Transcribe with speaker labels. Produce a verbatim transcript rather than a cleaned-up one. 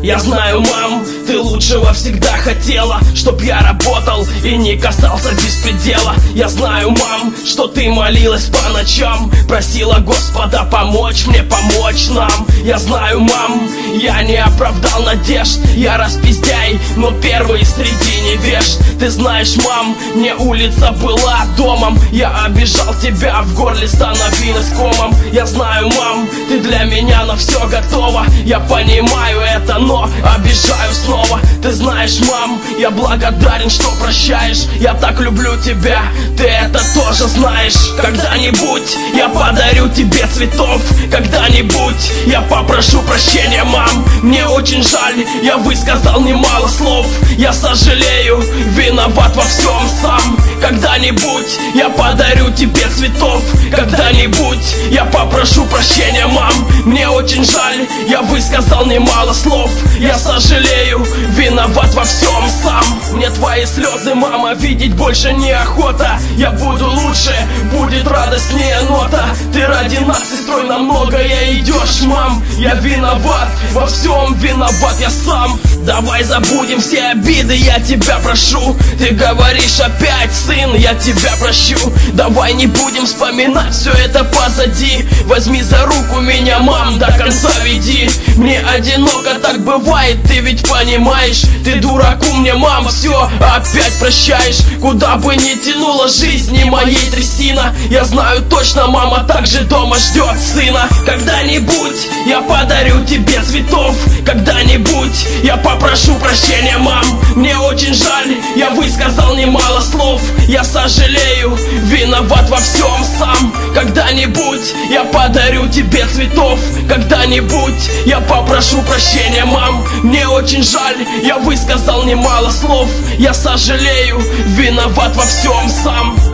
Speaker 1: Я знаю, мам, ты лучшего всегда хотела, чтоб я работал и не касался беспредела. Я знаю, мам, что ты молилась по ночам, просила Господа помочь мне, помочь нам. Я знаю, мам, я не оправдал надежд, я распиздяй, но первый среди невежд. Ты знаешь, мам, мне улица была домом, я обижал тебя, в горле становилась комом. Я знаю, мам, ты для меня на все готова, я понимаю это, но обижаю снова. Ты знаешь, мам, я благодарен, что прощаешь, я так люблю тебя, ты это тоже знаешь. Когда-нибудь я подарю тебе цветов, когда-нибудь я попрошу прощения, мам. Мне очень жаль, я высказал немало слов, я сожалею, виноват во всем сам. Когда-нибудь я подарю тебе цветов, когда-нибудь я попрошу прощения, мам. Мне очень жаль, я высказал немало слов, я сожалею, виноват во всем сам. Мне твои слезы, мама, видеть больше неохота. Я буду лучше, будет радостнее нота. Ты ради нас, сестрой, на многое идешь, мам. Я виноват, во всем виноват я сам. Давай забудем все обиды, я тебя прошу. Ты говоришь опять, сын, я тебя прощу. Давай не будем вспоминать, все это позади. Возьми за руку меня, мам, до конца веди. Мне одиноко так бывает, ты ведь понимаешь. Ты дураку мне, мам, все опять прощаешь. Куда бы ни тянула жизнь, не моей трясина, я знаю точно, мама также дома ждет сына. Когда-нибудь я подарю тебе цветов, когда-нибудь я попрошу прощения, мам. Мне очень жаль, я высказал немало слов, я сожалею, виноват во всем сам. Когда-нибудь я подарю тебе цветов, когда-нибудь я попрошу прощения, мам. Мне очень жаль, я высказал немало слов, я сожалею, виноват во всем сам.